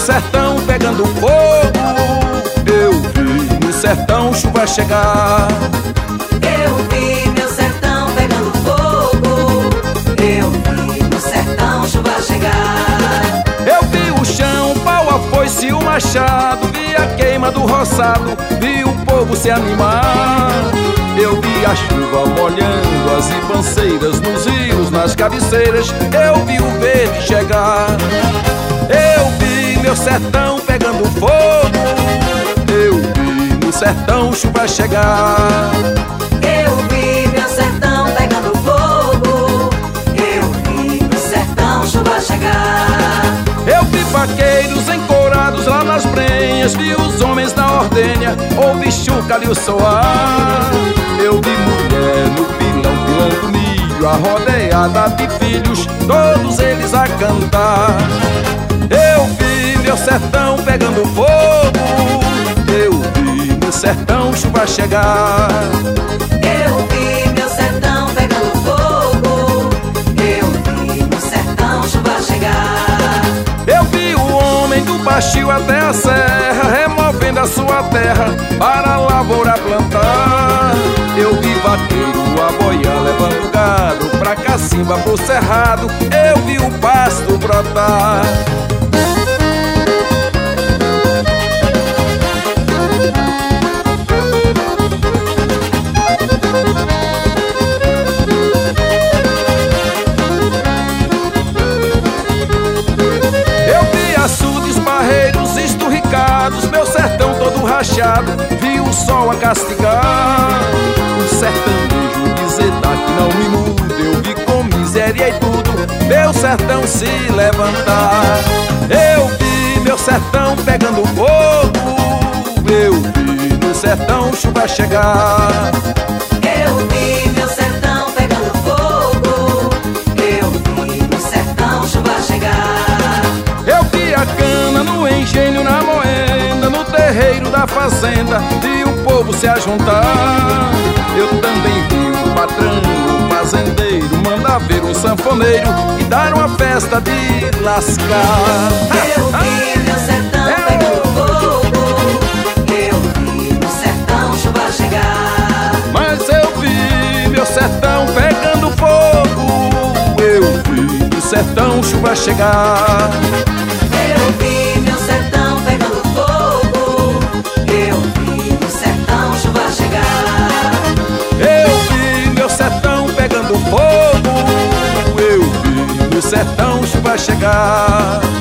sertão pegando fogo. Eu vi no sertão chuva chegar. Eu vi meu sertão pegando fogo. Eu vi no sertão chuva chegar. Eu vi o chão, o pau, a foice e o machado. Vi a queima do roçado, vi o povo se animar. Eu vi a chuva molhando as ribanceiras, nos rios, nas cabeceiras. Eu vi o verde chegar. Eu vi meu sertão pegando fogo. Eu vi no sertão chuva chegar. Eu vi meu sertão pegando fogo. Eu vi no sertão chuva chegar. Eu vi vaqueiros encorados lá nas brenhas, vi os homens na ordenha, ouvi chocalho soar. Eu vi mulher no pilão pilando milho, arrodeada de filhos, todos eles a cantar. Eu vi meu sertão pegando fogo. Eu vi no sertão chuva chegar. Eu vi meu sertão pegando fogo. Eu vi no sertão chuva chegar. Eu vi o homem do baixio até a serra, removendo a sua terra para a lavoura plantar. Eu vi vaqueiro a boiar, levando gado pra cacimba, pro cerrado. Eu vi o pasto brotar. Barreiros esturricados, meu sertão todo rachado, vi o sol a castigar. O sertanejo dizedar que não me muda, eu vi com miséria e tudo, meu sertão se levantar. Eu vi meu sertão pegando fogo. Eu vi no sertão chuva chegar. Eu vi meu sertão pegando fogo. Eu vi no sertão chuva chegar. Eu vi a cana no engenho, na moenda, no terreiro da fazenda, vi o povo se ajuntar. Eu também vi o patrão, o fazendeiro, mandar ver o sanfoneiro e dar uma festa de lascar. Eu vi meu sertão pegando fogo. Eu vi no sertão chuva chegar. Mas eu vi meu sertão pegando fogo. Eu vi no sertão chuva chegar. Eu vi meu sertão pegando fogo. Eu vi no sertão chuva chegar. Eu vi meu sertão pegando fogo. Eu vi no sertão chuva chegar.